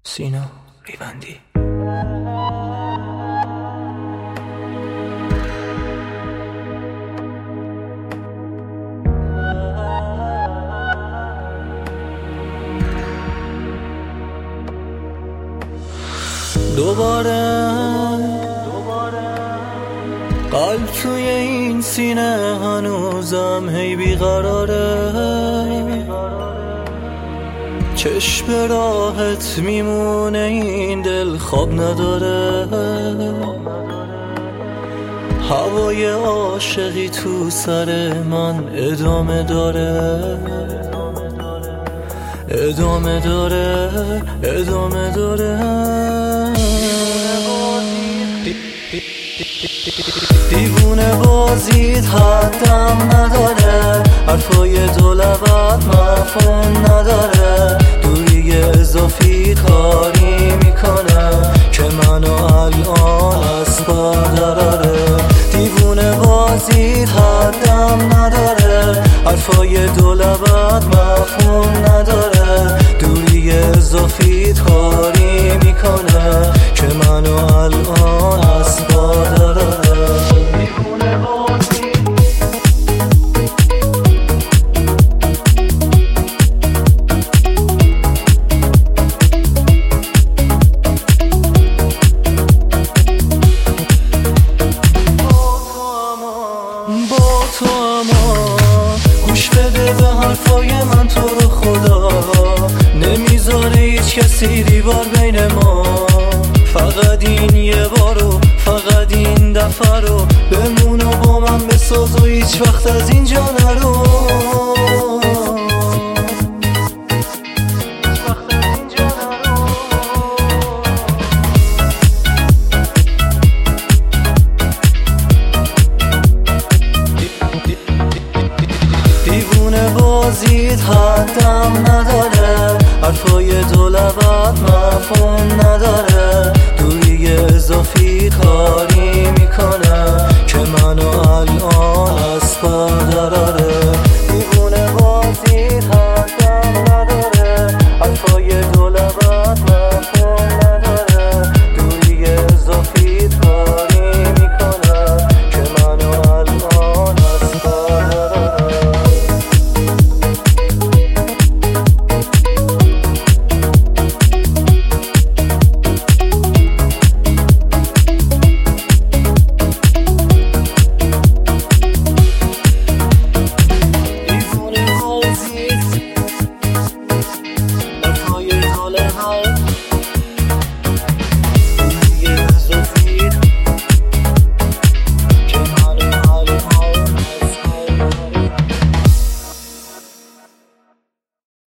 سینا ریوندی. دوباره قلب توی این سینه هنوزم هی بیقراره، چشم راحت میمونه این دل خواب نداره، هوای عاشقی تو سر من ادامه داره، ادامه داره، ادامه داره. دیوونه بازید حدم نداره، حرفای دو لبت مفهوم نداره، دوری اضافی کاری میکنه که منو الان از برداره. دیوونه بازید حدم نداره، حرفای دو لبت مفهوم نداره، دوری اضافی کاری میکنه که منو الان از برداره. تو اما گوش بده به حرفای من، تو رو خدا نمیذاره هیچ کسی دیوار بین ما، فقط این یه بارو، فقط این دفعه رو بمون و با من بساز و هیچ وقت از اینجا نرو. بازید حدم نداره، حرفای دو لبت مفهوم نداره، دوری اضافی کاری میکنه که منو الان از برداره. دیوونه بازید حدم نداره، حرفای دو لبت مفهوم